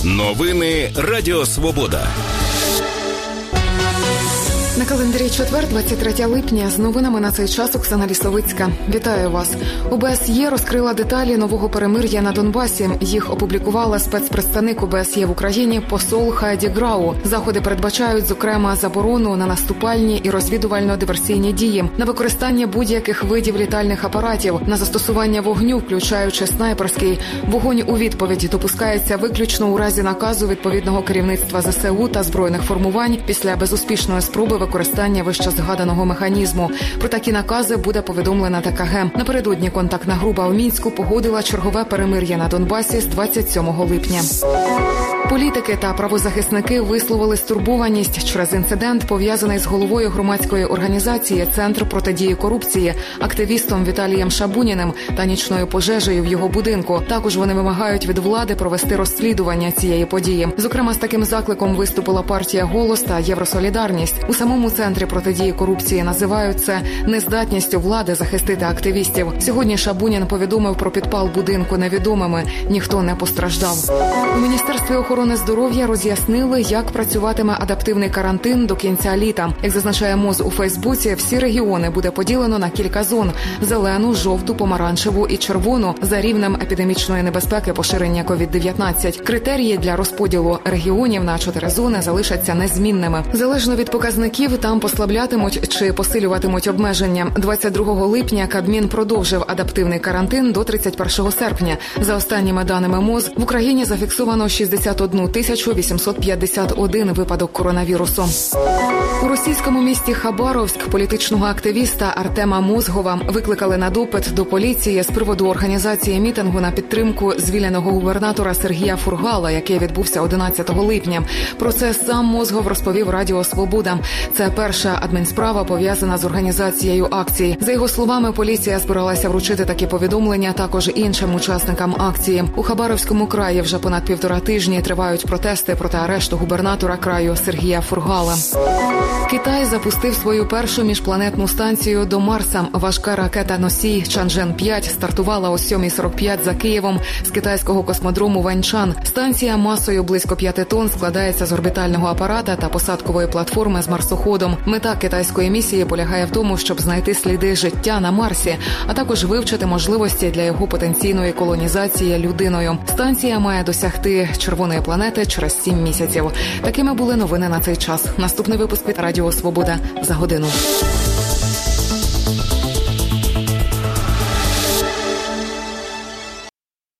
Новини Радіо Свобода. На календарі четвер, 23 липня. З новинами на цей час Оксана Лісовицька. Вітаю вас. ОБСЄ розкрила деталі нового перемир'я на Донбасі. Їх опублікувала спецпредставник ОБСЄ в Україні посол Хайді Грау. Заходи передбачають, зокрема, заборону на наступальні і розвідувально-диверсійні дії, на використання будь-яких видів літальних апаратів, на застосування вогню, включаючи снайперський. Вогонь у відповідь допускається виключно у разі наказу відповідного керівництва ЗСУ та збройних формувань після безуспішної спроби використання вище згаданого механізму. Про такі накази буде повідомлена ТКГ. Напередодні контактна група у Мінську погодила чергове перемир'я на Донбасі з 27 липня. Політики та правозахисники висловили стурбованість через інцидент, пов'язаний з головою громадської організації «Центр протидії корупції», активістом Віталієм Шабуніним та нічною пожежею в його будинку. Також вони вимагають від влади провести розслідування цієї події. Зокрема, з таким закликом виступила партія «Голос» та «Євросолідарність». У самому Центрі протидії корупції називають це нездатністю влади захистити активістів. Сьогодні Шабунін повідомив про підпал будинку невідомими. Ніхто не постраждав. У Міністерстві охорони здоров'я роз'яснили, як працюватиме адаптивний карантин до кінця літа. Як зазначає МОЗ у Фейсбуці, всі регіони буде поділено на кілька зон – зелену, жовту, помаранчеву і червону за рівнем епідемічної небезпеки поширення COVID-19. Критерії для розподілу регіонів на 4 зони залишаться незмінними. Залежно від показників, там послаблятимуть чи посилюватимуть обмеження. 22 липня Кабмін продовжив адаптивний карантин до 31 серпня. За останніми даними МОЗ, в Україні зафіксовано 61 851 випадок коронавірусу. У російському місті Хабаровськ політичного активіста Артема Мозгова викликали на допит до поліції з приводу організації мітингу на підтримку звільненого губернатора Сергія Фургала, який відбувся 11 липня. Про це сам Мозгов розповів Радіо Свобода. Це перша адмінсправа, пов'язана з організацією акції. За його словами, поліція збиралася вручити такі повідомлення також іншим учасникам акції. У Хабаровському краї вже понад 1,5 тижні тривають протести проти арешту губернатора краю Сергія Фургала. Китай запустив свою першу міжпланетну станцію до Марса. Важка ракета-носій Чанчжен-5 стартувала о 7:45 за Києвом з китайського космодрому Ваньчан. Станція масою близько 5 тонн складається з орбітального апарата та посадкової платформи з марсоходом. Мета китайської місії полягає в тому, щоб знайти сліди життя на Марсі, а також вивчити можливості для його потенційної колонізації людиною. Станція має досягти червоної планети через 7 місяців. Такими були новини на цей час. Наступний випуск від Радіо Свобода за годину.